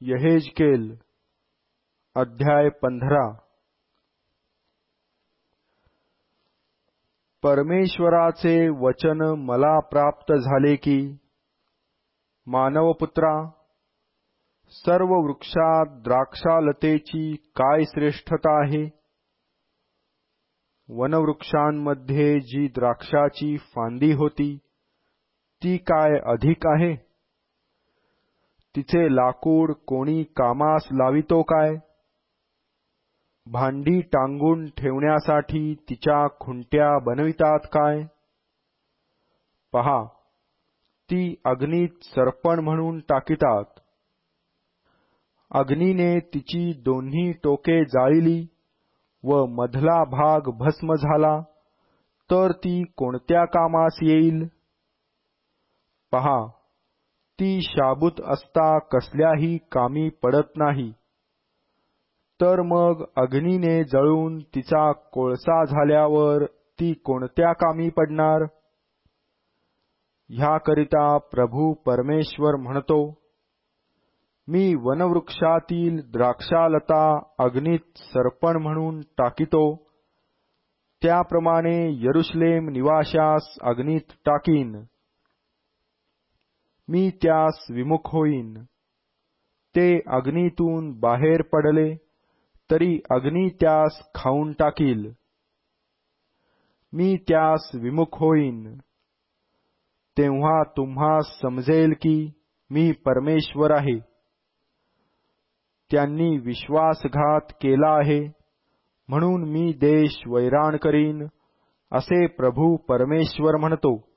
यहेजकेल अध्याय 15। परमेश्वराचे वचन मला प्राप्त झाले की, मानवपुत्रा, सर्व वृक्षात द्राक्षालतेची काय श्रेष्ठता आहे? वनवृक्षांमध्ये जी द्राक्षाची फांदी होती ती काय अधिक आहे? तिचे लाकूड कोणी कामास लावितो काय? भांडी टांगून ठेवण्यासाठी तिच्या खुंट्या बनवितात काय? पहा, ती अग्नीत सरपण म्हणून टाकितात। अग्नीने तिची दोन्ही टोके जाळली व मधला भाग भस्म झाला, तर ती कोणत्या कामास येईल? पहा, ती शाबूत असता कसल्याही कामी पडत नाही, तर मग अग्नीने जळून तिचा कोळसा झाल्यावर ती कोणत्या कामी पडणार? ह्याकरिता प्रभू परमेश्वर म्हणतो, मी वनवृक्षातील द्राक्षालता अग्नीत सरपण म्हणून टाकितो, त्याप्रमाणे यरुशलेम निवाशास अग्नीत टाकीन। मी त्यास विमुख होईन। ते अग्नीतून बाहेर पडले तरी अग्नी त्यास खाऊन टाकील। मी त्यास विमुख होईन। तेव्हा तुम्हास समजेल की मी परमेश्वर आहे। त्यांनी विश्वासघात केला आहे, म्हणून मी देश वैराण करीन, असे प्रभू परमेश्वर म्हणतो।